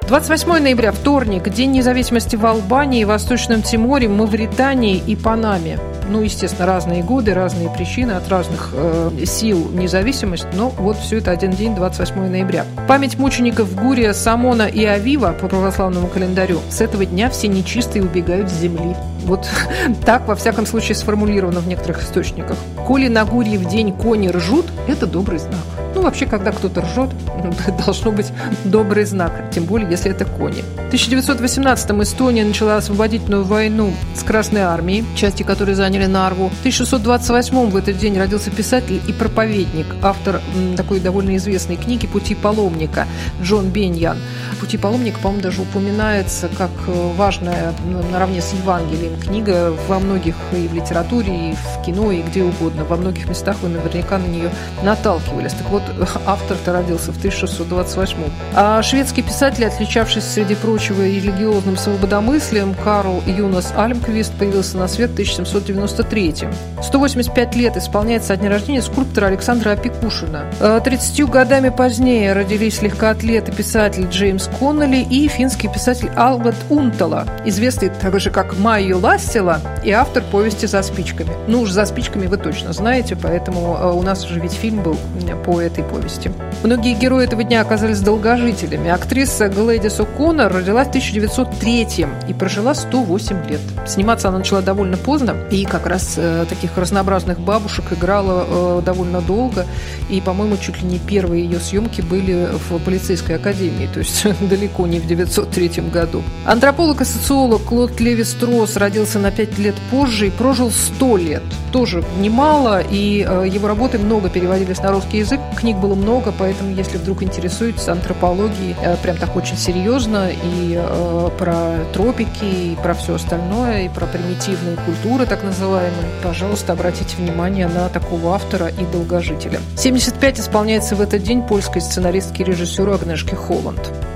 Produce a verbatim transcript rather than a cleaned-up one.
двадцать восьмое ноября, вторник, День независимости в Албании, Восточном Тиморе, Мавритании и Панаме. Ну, естественно, разные годы, разные причины, от разных э, сил независимость, но вот все это один день, двадцать восьмое ноября. Память мучеников Гурия, Самона и Авива по православному календарю. С этого дня все нечистые убегают с земли. Вот так, во всяком случае, сформулировано в некоторых источниках. Коли на Гурьев день кони ржут, это добрый знак. Ну, вообще, когда кто-то ржет, должно быть добрый знак, тем более, если это кони. В тысяча девятьсот восемнадцатом Эстония начала освободительную войну с Красной армией, части которой заняли Нарву. В тысяча шестьсот двадцать восьмом в этот день родился писатель и проповедник, автор м, такой довольно известной книги «Пути паломника» Джон Беньян. «Пути паломника», по-моему, даже упоминается как важная, наравне с Евангелием, книга во многих и в литературе, и в кино, и где угодно. Во многих местах вы наверняка на нее наталкивались. Так вот, автор-то родился в тысяча шестьсот двадцать восьмом. А шведский писатель, отличавшийся, среди прочего, религиозным свободомыслием, Карл Юнас Альмквист появился на свет в тысяча семьсот девяносто третьем. сто восемьдесят пять лет исполняется со дня рождения скульптора Александра Опекушина. тридцатью годами позднее родились легкоатлет и писатель Джеймс Коннелли и финский писатель Алберт Унтала, известный также как Майю Лассила и автор повести «За спичками». Ну уж «За спичками» вы точно знаете, поэтому у нас уже ведь фильм был по этой повести. Многие герои этого дня оказались долгожителями. Актриса Глэдис О'Коннор родилась в тысяча девятьсот третьем и прожила сто восемь лет. Сниматься она начала довольно поздно, и как раз э, таких разнообразных бабушек играла э, довольно долго, и, по-моему, чуть ли не первые ее съемки были в полицейской академии, то есть далеко не в девятьсот третьем году. Антрополог и социолог Клод Леви-Стросс родился на пять лет позже и прожил сто лет. Тоже немало, и э, его работы много переводились на русский язык, книг было много, поэтому, если вдруг интересуетесь антропологией, э, прям так очень серьезно, и э, про тропики, и про все остальное, и про примитивные культуры, так называемые, пожалуйста, обратите внимание на такого автора и долгожителя. семьдесят пять исполняется в этот день польской сценаристке и режиссеру Агнешке Холланд.